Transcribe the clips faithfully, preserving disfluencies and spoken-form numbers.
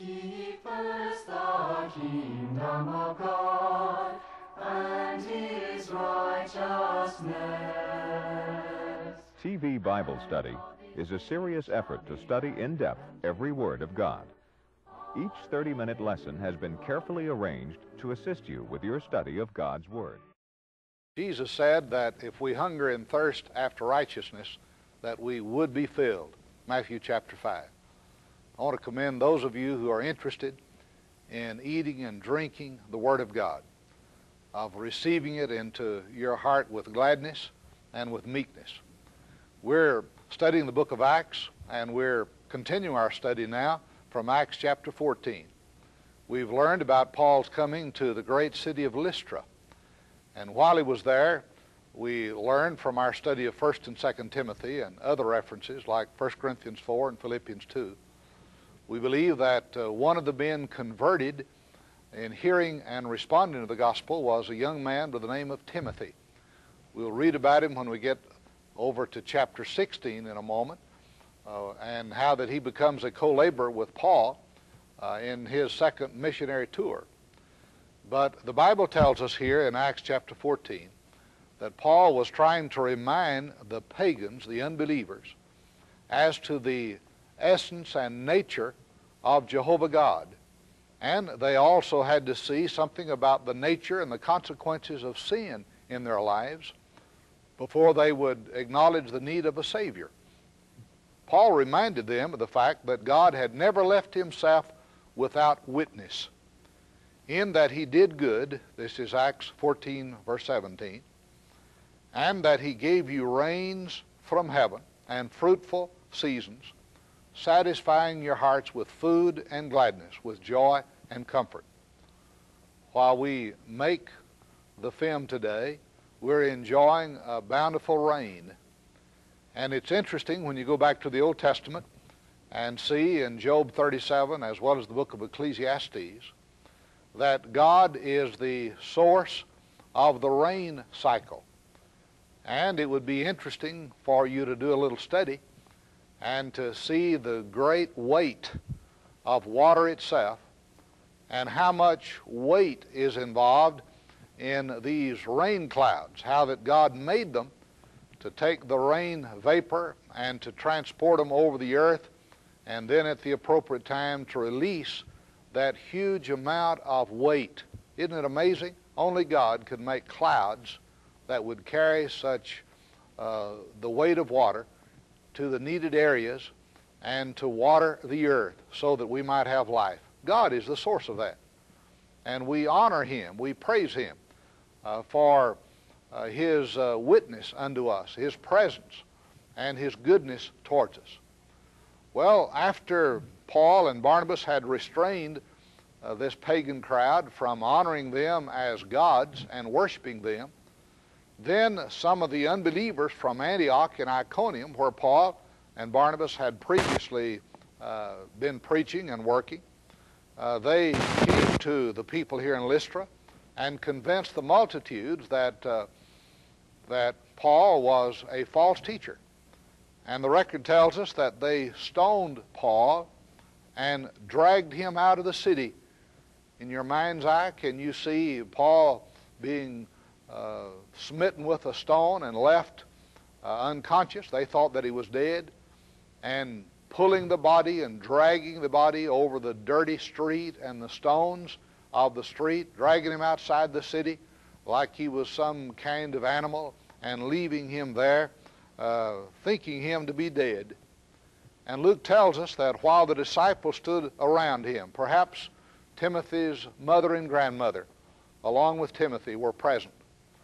Seek first the kingdom of God and His righteousness. T V Bible Study is a serious effort to study in depth every word of God. Each thirty-minute lesson has been carefully arranged to assist you with your study of God's Word. Jesus said that if we hunger and thirst after righteousness, that we would be filled. Matthew chapter five. I want to commend those of you who are interested in eating and drinking the Word of God, of receiving it into your heart with gladness and with meekness. We're studying the book of Acts, and we're continuing our study now from Acts chapter fourteen. We've learned about Paul's coming to the great city of Lystra. And while he was there, we learned from our study of First and Second Timothy and other references like First Corinthians four and Philippians two. We believe that uh, one of the men converted in hearing and responding to the gospel was a young man by the name of Timothy. We'll read about him when we get over to chapter sixteen in a moment, uh, and how that he becomes a co-laborer with Paul uh, in his second missionary tour. But the Bible tells us here in Acts chapter fourteen that Paul was trying to remind the pagans, the unbelievers, as to the essence and nature of Jehovah God. And they also had to see something about the nature and the consequences of sin in their lives before they would acknowledge the need of a Savior. Paul reminded them of the fact that God had never left himself without witness, in that he did good, this is Acts fourteen verse seventeen, and that he gave you rains from heaven and fruitful seasons, satisfying your hearts with food and gladness, with joy and comfort. While we make the film today, we're enjoying a bountiful rain. And it's interesting when you go back to the Old Testament and see in Job thirty-seven, as well as the book of Ecclesiastes, that God is the source of the rain cycle. And it would be interesting for you to do a little study and to see the great weight of water itself and how much weight is involved in these rain clouds, how that God made them to take the rain vapor and to transport them over the earth, and then at the appropriate time to release that huge amount of weight. Isn't it amazing? Only God could make clouds that would carry such uh, the weight of water to the needed areas and to water the earth so that we might have life. God is the source of that. And we honor him, we praise him uh, for uh, his uh, witness unto us, his presence, and his goodness towards us. Well, after Paul and Barnabas had restrained uh, this pagan crowd from honoring them as gods and worshiping them, then some of the unbelievers from Antioch and Iconium, where Paul and Barnabas had previously uh, been preaching and working, uh, they came to the people here in Lystra and convinced the multitudes that, uh, that Paul was a false teacher. And the record tells us that they stoned Paul and dragged him out of the city. In your mind's eye, can you see Paul being Uh, smitten with a stone and left uh, unconscious? They thought that he was dead, and pulling the body and dragging the body over the dirty street and the stones of the street, dragging him outside the city like he was some kind of animal, and leaving him there, uh, thinking him to be dead. And Luke tells us that while the disciples stood around him, perhaps Timothy's mother and grandmother, along with Timothy, were present.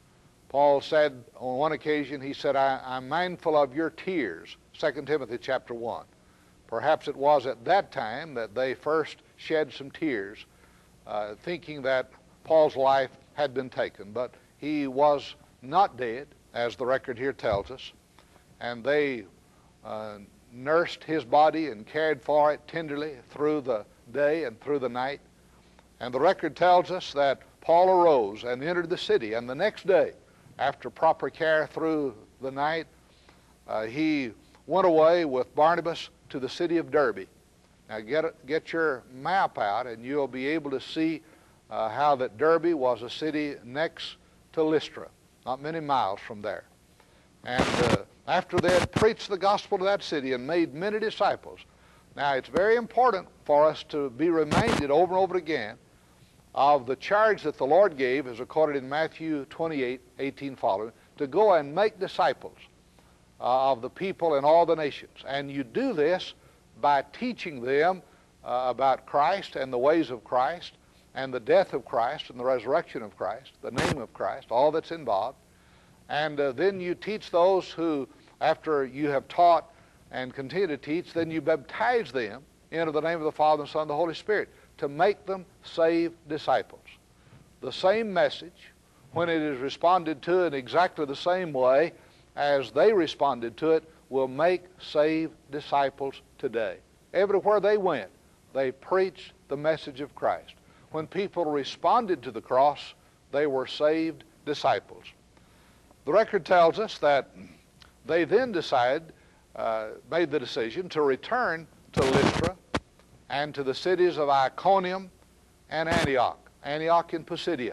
Paul said on one occasion, he said, I, I'm mindful of your tears, Second Timothy chapter one. Perhaps it was at that time that they first shed some tears, uh, thinking that Paul's life had been taken. But he was not dead, as the record here tells us, and they uh, nursed his body and cared for it tenderly through the day and through the night. And the record tells us that Paul arose and entered the city, and the next day, after proper care through the night, uh, he went away with Barnabas to the city of Derbe. Now get, get your map out and you'll be able to see uh, how that Derbe was a city next to Lystra, not many miles from there. And uh, after they had preached the gospel to that city and made many disciples, now it's very important for us to be reminded over and over again of the charge that the Lord gave, as recorded in Matthew twenty-eight, eighteen following, to go and make disciples uh, of the people in all the nations. And you do this by teaching them uh, about Christ and the ways of Christ and the death of Christ and the resurrection of Christ, the name of Christ, all that's involved. And uh, then you teach those who, after you have taught and continue to teach, then you baptize them into the name of the Father, and Son, and the Holy Spirit, to make them saved disciples. The same message, when it is responded to in exactly the same way as they responded to it, will make saved disciples today. Everywhere they went, they preached the message of Christ. When people responded to the cross, they were saved disciples. The record tells us that they then decided, uh, made the decision to return to Lystra and to the cities of Iconium and Antioch, Antioch in Pisidia.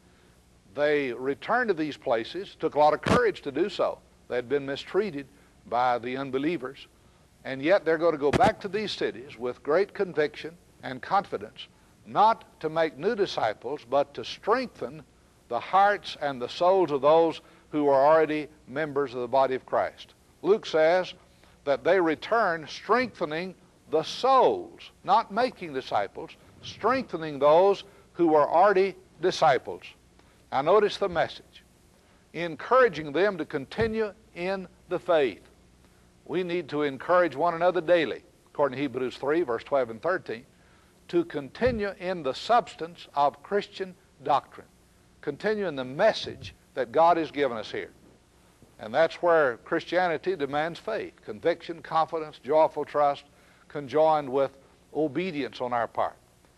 They returned to these places, took a lot of courage to do so. They had been mistreated by the unbelievers, and yet they're going to go back to these cities with great conviction and confidence, not to make new disciples, but to strengthen the hearts and the souls of those who are already members of the body of Christ. Luke says that they return strengthening the souls, not making disciples, strengthening those who are already disciples. Now notice the message, encouraging them to continue in the faith. We need to encourage one another daily, according to Hebrews three, verse twelve and thirteen, to continue in the substance of Christian doctrine, continue in the message that God has given us here. And that's where Christianity demands faith, conviction, confidence, joyful trust, conjoined with obedience on our part.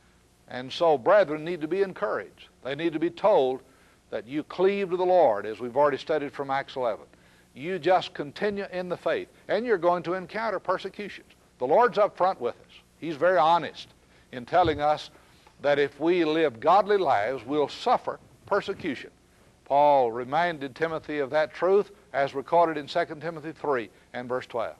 And so brethren need to be encouraged. They need to be told that you cleave to the Lord, as we've already studied from Acts eleven. You just continue in the faith, and you're going to encounter persecutions. The Lord's up front with us. He's very honest in telling us that if we live godly lives, we'll suffer persecution. Paul reminded Timothy of that truth as recorded in Second Timothy three and verse twelve.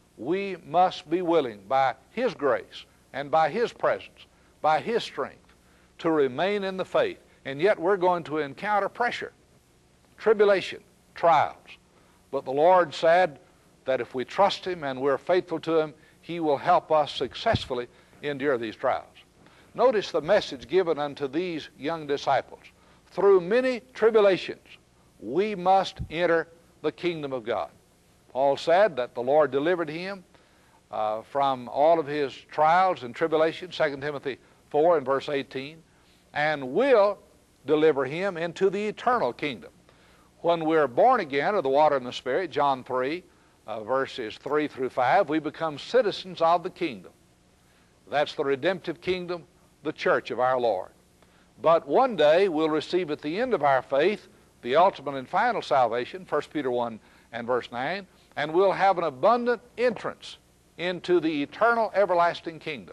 We must be willing by His grace and by His presence, by His strength, to remain in the faith. And yet we're going to encounter pressure, tribulation, trials. But the Lord said that if we trust Him and we're faithful to Him, He will help us successfully endure these trials. Notice the message given unto these young disciples. Through many tribulations, we must enter the kingdom of God. Paul said that the Lord delivered him uh, from all of his trials and tribulations, Second Timothy four and verse eighteen, and will deliver him into the eternal kingdom. When we're born again of the water and the Spirit, John three, uh, verses three through five, we become citizens of the kingdom. That's the redemptive kingdom, the church of our Lord. But one day we'll receive at the end of our faith the ultimate and final salvation, First Peter one and verse nine, and we'll have an abundant entrance into the eternal everlasting kingdom.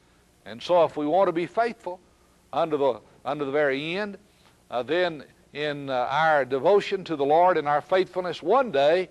And so if we want to be faithful unto the, unto the very end, uh, then in uh, our devotion to the Lord and our faithfulness, one day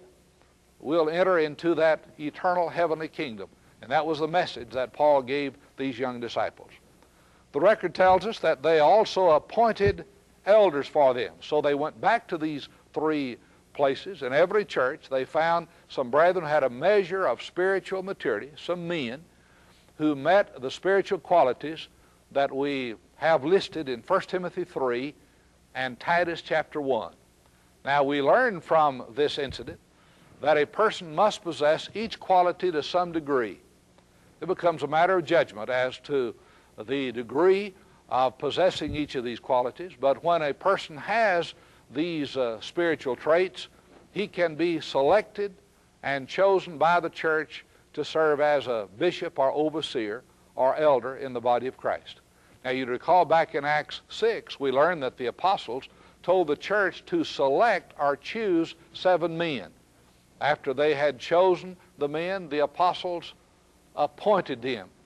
we'll enter into that eternal heavenly kingdom. And that was the message that Paul gave these young disciples. The record tells us that they also appointed elders for them. So they went back to these three places. In every church, they found some brethren who had a measure of spiritual maturity, some men who met the spiritual qualities that we have listed in First Timothy three and Titus chapter one. Now, we learn from this incident that a person must possess each quality to some degree. It becomes a matter of judgment as to the degree of possessing each of these qualities, but when a person has these uh, spiritual traits, he can be selected and chosen by the church to serve as a bishop or overseer or elder in the body of Christ. Now, you'd recall back in Acts six, we learned that the apostles told the church to select or choose seven men. After they had chosen the men, the apostles appointed them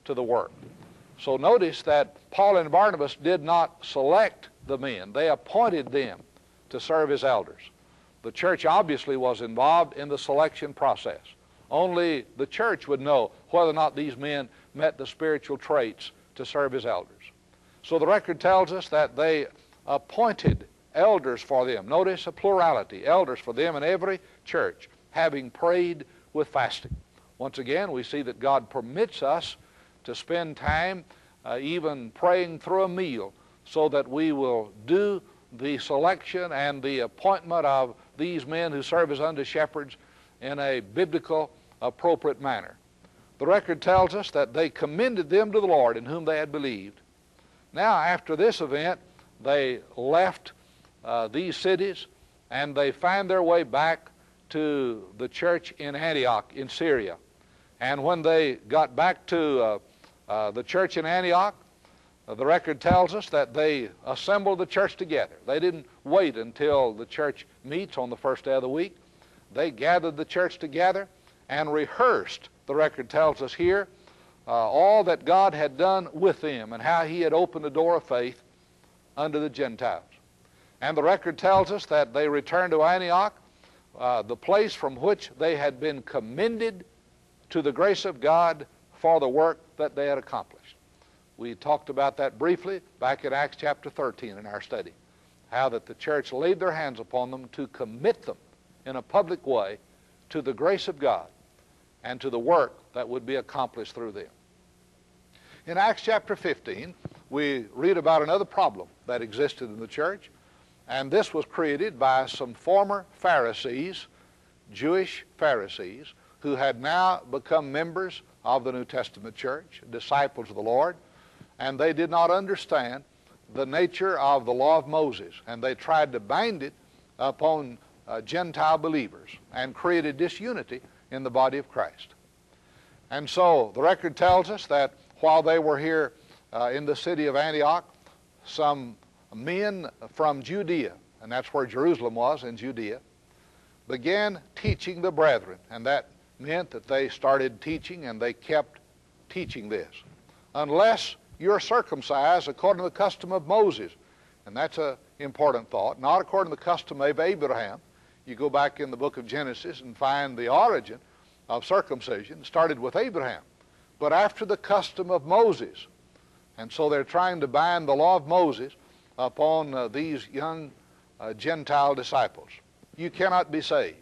to the work. So notice that Paul and Barnabas did not select the men. They appointed them to serve as elders. The church obviously was involved in the selection process. Only the church would know whether or not these men met the spiritual traits to serve as elders. So the record tells us that they appointed elders for them. Notice a plurality, elders for them in every church, having prayed with fasting. Once again, we see that God permits us to spend time uh, even praying through a meal so that we will do the selection and the appointment of these men who serve as under shepherds in a biblical, appropriate manner. The record tells us that they commended them to the Lord in whom they had believed. Now, after this event, they left uh, these cities and they found their way back to the church in Antioch in Syria. And when they got back to uh, uh, the church in Antioch, uh, the record tells us that they assembled the church together. They didn't wait until the church meets on the first day of the week. They gathered the church together and rehearsed, the record tells us here, uh, all that God had done with them and how he had opened the door of faith unto the Gentiles. And the record tells us that they returned to Antioch, uh, the place from which they had been commended to the grace of God for the work that they had accomplished. We talked about that briefly back in Acts chapter thirteen in our study, how that the church laid their hands upon them to commit them in a public way to the grace of God and to the work that would be accomplished through them. In Acts chapter fifteen, we read about another problem that existed in the church, and this was created by some former Pharisees, Jewish Pharisees, who had now become members of the New Testament church, disciples of the Lord, and they did not understand the nature of the law of Moses, and they tried to bind it upon uh, Gentile believers and created disunity in the body of Christ. And so the record tells us that while they were here uh, in the city of Antioch, some men from Judea, and that's where Jerusalem was, in Judea, began teaching the brethren, and that meant that they started teaching and they kept teaching this. Unless you're circumcised according to the custom of Moses, and that's an important thought, not according to the custom of Abraham. You go back in the book of Genesis and find the origin of circumcision started with Abraham, but after the custom of Moses. And so they're trying to bind the law of Moses upon uh, these young uh, Gentile disciples. You cannot be saved.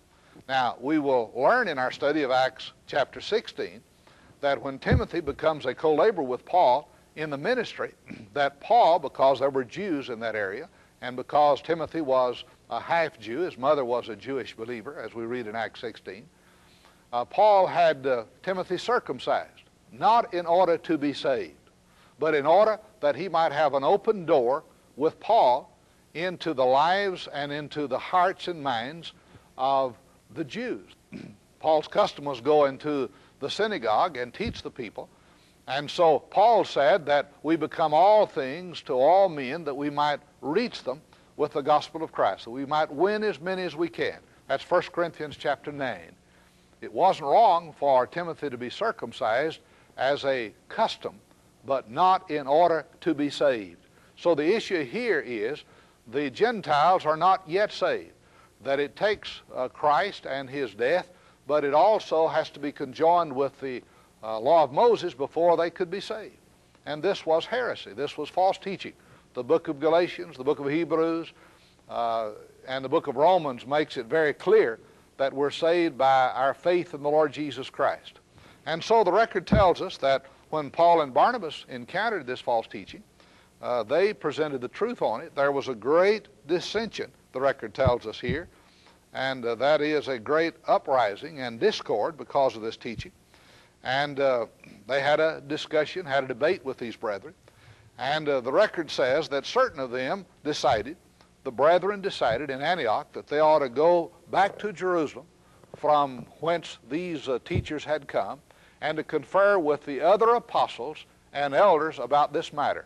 Now, we will learn in our study of Acts chapter sixteen that when Timothy becomes a co-laborer with Paul in the ministry, that Paul, because there were Jews in that area, and because Timothy was a half-Jew, his mother was a Jewish believer, as we read in Acts sixteen, uh, Paul had uh, Timothy circumcised, not in order to be saved, but in order that he might have an open door with Paul into the lives and into the hearts and minds of the Jews. Paul's custom was go into the synagogue and teach the people. And so Paul said that we become all things to all men that we might reach them with the gospel of Christ, that we might win as many as we can. That's First Corinthians chapter nine. It wasn't wrong for Timothy to be circumcised as a custom, but not in order to be saved. So the issue here is the Gentiles are not yet saved, that it takes uh, Christ and his death, but it also has to be conjoined with the uh, law of Moses before they could be saved. And this was heresy. This was false teaching. The book of Galatians, the book of Hebrews, uh, and the book of Romans makes it very clear that we're saved by our faith in the Lord Jesus Christ. And so the record tells us that when Paul and Barnabas encountered this false teaching, uh, they presented the truth on it. There was a great dissension, the record tells us here, and uh, that is a great uprising and discord because of this teaching. And uh, they had a discussion, had a debate with these brethren, and uh, the record says that certain of them decided, the brethren decided in Antioch, that they ought to go back to Jerusalem from whence these uh, teachers had come, and to confer with the other apostles and elders about this matter.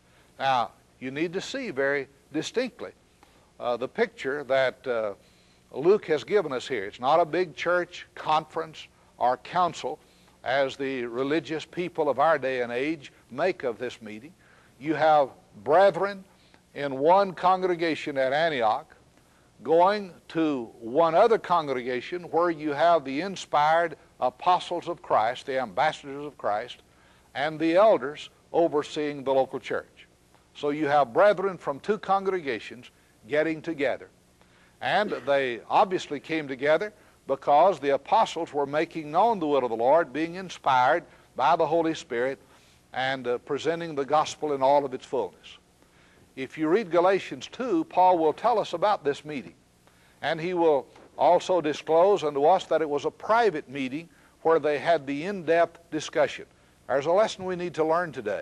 Now, you need to see very distinctly uh, the picture that uh, Luke has given us here. It's not a big church conference or council as the religious people of our day and age make of this meeting. You have brethren in one congregation at Antioch going to one other congregation where you have the inspired apostles of Christ, the ambassadors of Christ, and the elders overseeing the local church. So you have brethren from two congregations getting together. And they obviously came together because the apostles were making known the will of the Lord, being inspired by the Holy Spirit, and uh, presenting the gospel in all of its fullness. If you read Galatians two, Paul will tell us about this meeting. And he will also disclose unto us that it was a private meeting where they had the in-depth discussion. There's a lesson we need to learn today.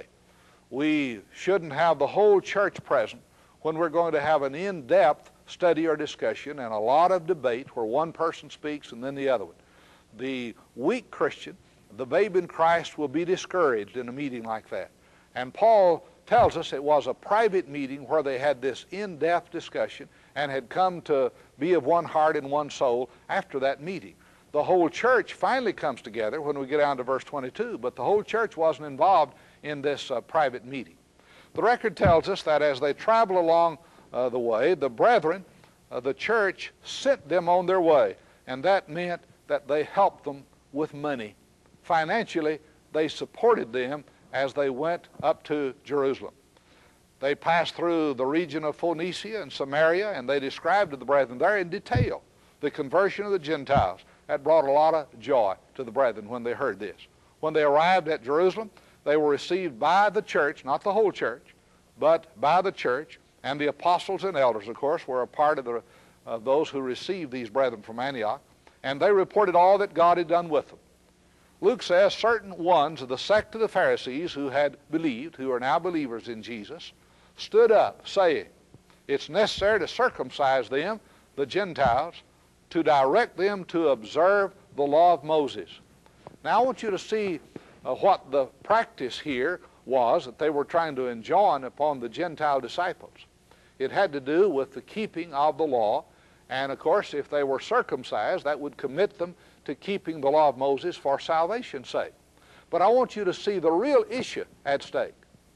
We shouldn't have the whole church present when we're going to have an in-depth study or discussion and a lot of debate where one person speaks and then the other one. The weak Christian, the babe in Christ, will be discouraged in a meeting like that. And Paul tells us it was a private meeting where they had this in-depth discussion and had come to be of one heart and one soul after that meeting. The whole church finally comes together when we get down to verse twenty-two, but the whole church wasn't involved in this uh, private meeting. The record tells us that as they travel along uh, the way, the brethren, uh, the church, sent them on their way, and that meant that they helped them with money. Financially, they supported them as they went up to Jerusalem. They passed through the region of Phoenicia and Samaria, and they described to the brethren there in detail the conversion of the Gentiles. That brought a lot of joy to the brethren when they heard this. When they arrived at Jerusalem, they were received by the church, not the whole church, but by the church, and the apostles and elders, of course, were a part of the, uh, those who received these brethren from Antioch, and they reported all that God had done with them. Luke says certain ones of the sect of the Pharisees who had believed, who are now believers in Jesus, stood up saying, it's necessary to circumcise them, the Gentiles, to direct them to observe the law of Moses. Now I want you to see uh, what the practice here was that they were trying to enjoin upon the Gentile disciples. It had to do with the keeping of the law, and of course if they were circumcised, that would commit them to keeping the law of Moses for salvation's sake. But I want you to see the real issue at stake.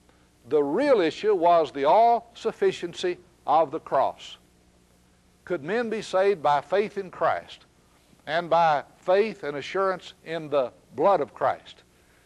The real issue was the all-sufficiency of the cross. Could men be saved by faith in Christ and by faith and assurance in the blood of Christ?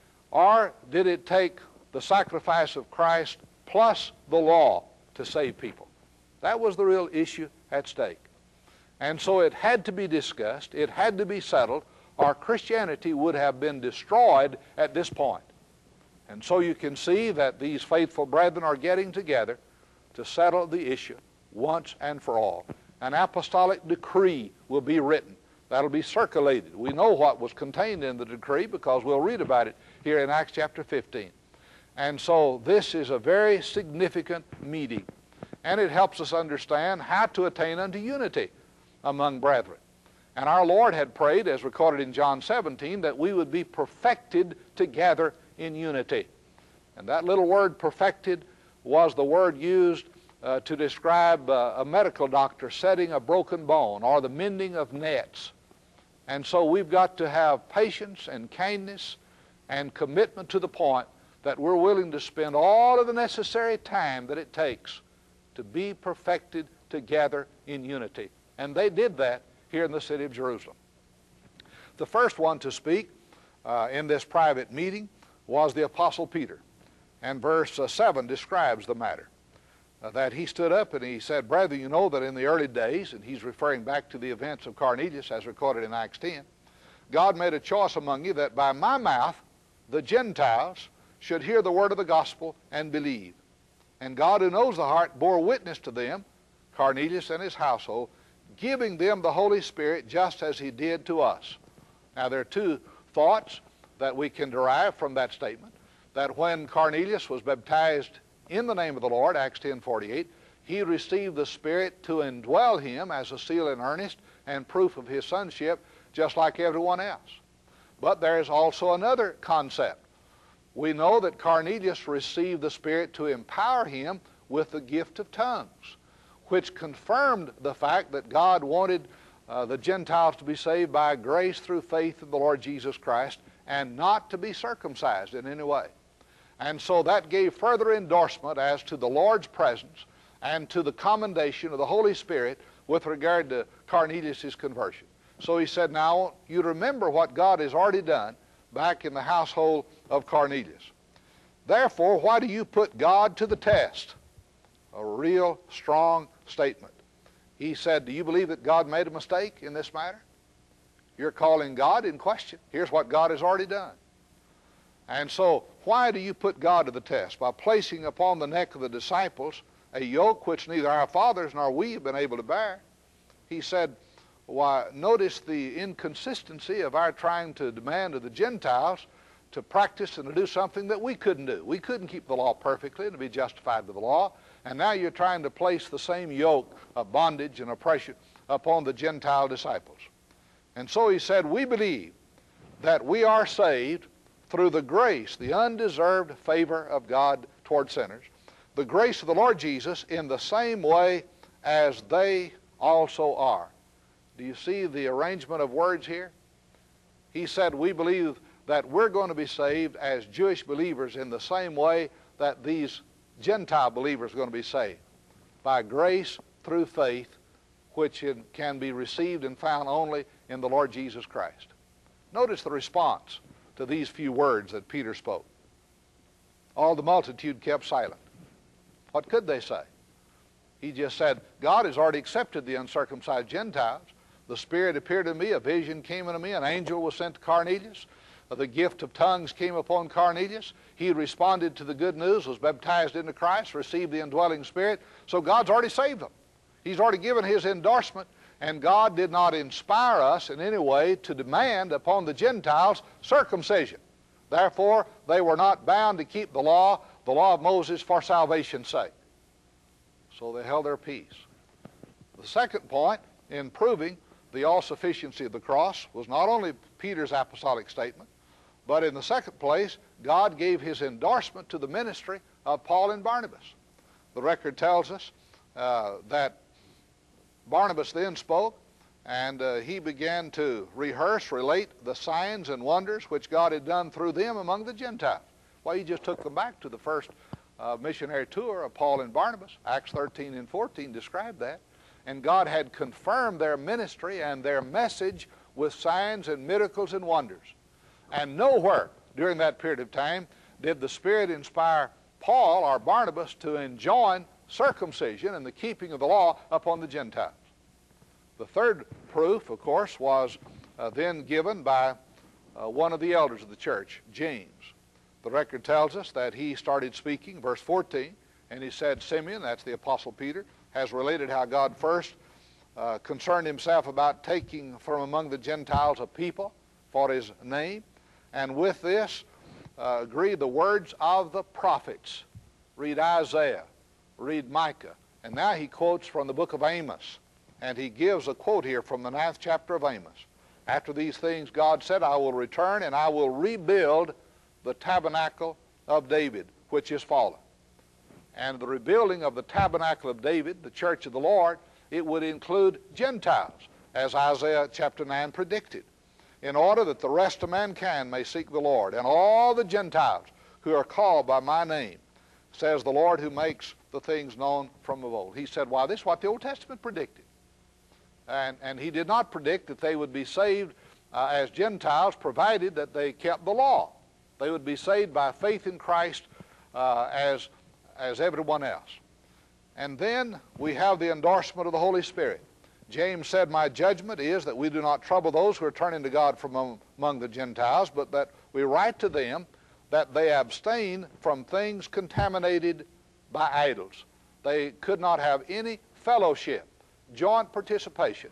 Or did it take the sacrifice of Christ plus the law to save people? That was the real issue at stake. And so it had to be discussed, it had to be settled, or Christianity would have been destroyed at this point. And so you can see that these faithful brethren are getting together to settle the issue once and for all. An apostolic decree will be written. That'll be circulated. We know what was contained in the decree because we'll read about it here in Acts chapter fifteen. And so this is a very significant meeting. And it helps us understand how to attain unto unity among brethren. And our Lord had prayed, as recorded in John seventeen, that we would be perfected together in unity. And that little word perfected was the word used uh, to describe uh, a medical doctor setting a broken bone or the mending of nets. And so we've got to have patience and kindness and commitment to the point that we're willing to spend all of the necessary time that it takes to be perfected together in unity. And they did that here in the city of Jerusalem. The first one to speak uh, in this private meeting was the Apostle Peter. And verse uh, seven describes the matter. Uh, that he stood up and he said, brethren, you know that in the early days, and he's referring back to the events of Cornelius as recorded in Acts ten, God made a choice among you that by my mouth the Gentiles should hear the word of the gospel and believe. And God, who knows the heart, bore witness to them, Cornelius and his household, giving them the Holy Spirit just as he did to us. Now there are two thoughts that we can derive from that statement, that when Cornelius was baptized in the name of the Lord, Acts ten forty-eight, he received the Spirit to indwell him as a seal and earnest and proof of his sonship, just like everyone else. But there is also another concept. We know that Cornelius received the Spirit to empower him with the gift of tongues, which confirmed the fact that God wanted uh, the Gentiles to be saved by grace through faith in the Lord Jesus Christ and not to be circumcised in any way. And so that gave further endorsement as to the Lord's presence and to the commendation of the Holy Spirit with regard to Cornelius' conversion. So he said, now I want you to remember what God has already done back in the household of Cornelius. Therefore, why do you put God to the test? A real strong statement. He said, do you believe that God made a mistake in this matter? You're calling God in question. Here's what God has already done. And so, why do you put God to the test? By placing upon the neck of the disciples a yoke which neither our fathers nor we have been able to bear. He said, why, notice the inconsistency of our trying to demand of the Gentiles to practice and to do something that we couldn't do. We couldn't keep the law perfectly and to be justified by the law. And now you're trying to place the same yoke of bondage and oppression upon the Gentile disciples. And so he said, we believe that we are saved through the grace, the undeserved favor of God toward sinners, the grace of the Lord Jesus in the same way as they also are. Do you see the arrangement of words here? He said, we believe that we're going to be saved as Jewish believers in the same way that these Gentile believers are going to be saved, by grace through faith, which can be received and found only in the Lord Jesus Christ. Notice the response to these few words that Peter spoke. All the multitude kept silent. What could they say? He just said, God has already accepted the uncircumcised Gentiles. The Spirit appeared to me, a vision came unto me, an angel was sent to Cornelius. The gift of tongues came upon Cornelius. He responded to the good news, was baptized into Christ, received the indwelling Spirit. So God's already saved them. He's already given his endorsement, and God did not inspire us in any way to demand upon the Gentiles circumcision. Therefore, they were not bound to keep the law, the law of Moses, for salvation's sake. So they held their peace. The second point in proving the all-sufficiency of the cross was not only Peter's apostolic statement, but in the second place, God gave his endorsement to the ministry of Paul and Barnabas. The record tells us uh, that Barnabas then spoke, and uh, he began to rehearse, relate the signs and wonders which God had done through them among the Gentiles. Well, he just took them back to the first uh, missionary tour of Paul and Barnabas. Acts thirteen and fourteen describe that. And God had confirmed their ministry and their message with signs and miracles and wonders. And nowhere during that period of time did the Spirit inspire Paul or Barnabas to enjoin circumcision and the keeping of the law upon the Gentiles. The third proof, of course, was uh, then given by uh, one of the elders of the church, James. The record tells us that he started speaking, verse fourteen, and he said, Simeon, that's the Apostle Peter, has related how God first uh, concerned himself about taking from among the Gentiles a people for his name, and with this uh, agree the words of the prophets. Read Isaiah, read Micah, and now he quotes from the book of Amos, and he gives a quote here from the ninth chapter of Amos. After these things God said, I will return and I will rebuild the tabernacle of David, which is fallen. And the rebuilding of the tabernacle of David, the church of the Lord, it would include Gentiles, as Isaiah chapter nine predicted, in order that the rest of mankind may seek the Lord, and all the Gentiles who are called by my name, says the Lord who makes the things known from of old. He said, why, this is what the Old Testament predicted. And, and he did not predict that they would be saved uh, as Gentiles, provided that they kept the law. They would be saved by faith in Christ uh, as as everyone else. And then we have the endorsement of the Holy Spirit. James said, my judgment is that we do not trouble those who are turning to God from among, among the Gentiles, but that we write to them that they abstain from things contaminated by idols. They could not have any fellowship, joint participation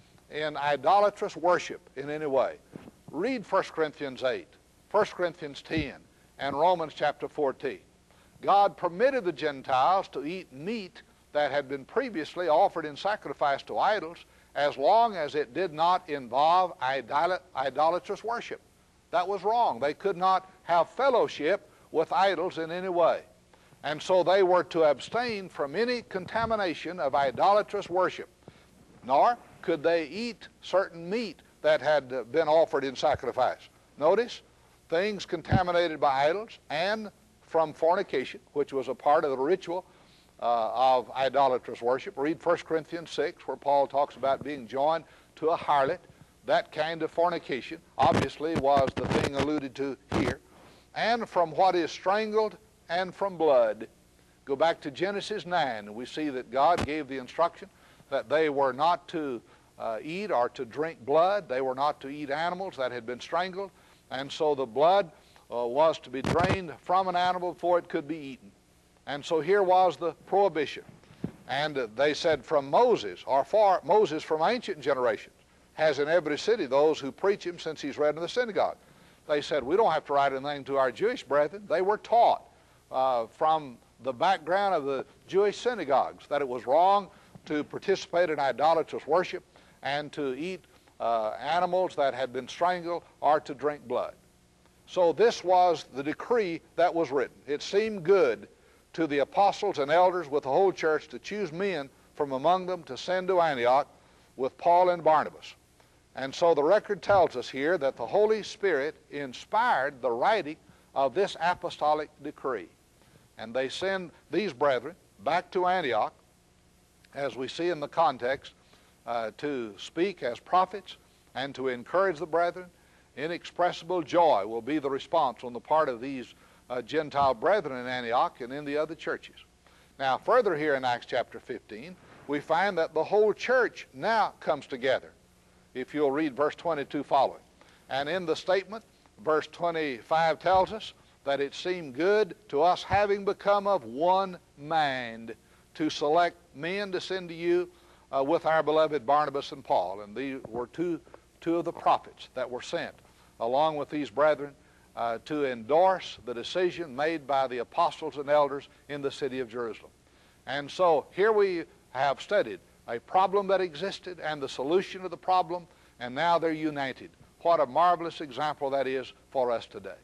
in idolatrous worship in any way. Read First Corinthians eight, First Corinthians ten, and Romans chapter fourteen. God permitted the Gentiles to eat meat that had been previously offered in sacrifice to idols, as long as it did not involve idol idolatrous worship. That was wrong. They could not have fellowship with idols in any way. And so they were to abstain from any contamination of idolatrous worship, nor could they eat certain meat that had been offered in sacrifice. Notice, things contaminated by idols, and from fornication, which was a part of the ritual uh, of idolatrous worship. Read First Corinthians six, where Paul talks about being joined to a harlot. That kind of fornication obviously was the thing alluded to here. And from what is strangled, and from blood. Go back to Genesis nine, and we see that God gave the instruction that they were not to uh, eat or to drink blood. They were not to eat animals that had been strangled. And so the blood uh, was to be drained from an animal before it could be eaten. And so here was the prohibition. And uh, they said from Moses, or for Moses from ancient generations, has in every city those who preach him since he's read in the synagogue. They said, we don't have to write anything to our Jewish brethren. They were taught uh, from the background of the Jewish synagogues that it was wrong to participate in idolatrous worship and to eat uh, animals that had been strangled or to drink blood. So this was the decree that was written. It seemed good to the apostles and elders with the whole church to choose men from among them to send to Antioch with Paul and Barnabas. And so the record tells us here that the Holy Spirit inspired the writing of this apostolic decree. And they send these brethren back to Antioch, as we see in the context, uh, to speak as prophets and to encourage the brethren. Inexpressible joy will be the response on the part of these uh, Gentile brethren in Antioch and in the other churches. Now, further here in Acts chapter fifteen, we find that the whole church now comes together. If you'll read verse twenty-two following. And in the statement, verse twenty-five tells us that it seemed good to us, having become of one mind, to select men to send to you uh, with our beloved Barnabas and Paul. And these were two, two of the prophets that were sent, along with these brethren, uh, to endorse the decision made by the apostles and elders in the city of Jerusalem. And so here we have studied a problem that existed and the solution of the problem, and now they're united. What a marvelous example that is for us today.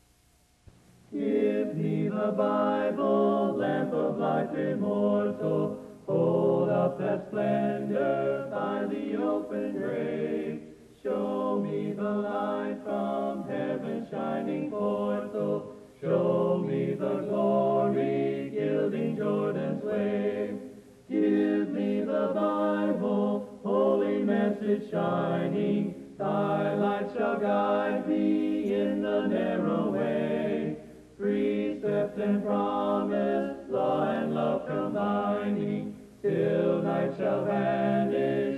Give me the Bible, lamp of life immortal, hold up that splendor by the open grave. Show me the light from heaven's shining portal, show me the glory gilding Jordan's wave. Give me the Bible, holy message shining, thy light shall guide me in the narrow way. Precept and promise, law and love combining, till night shall vanish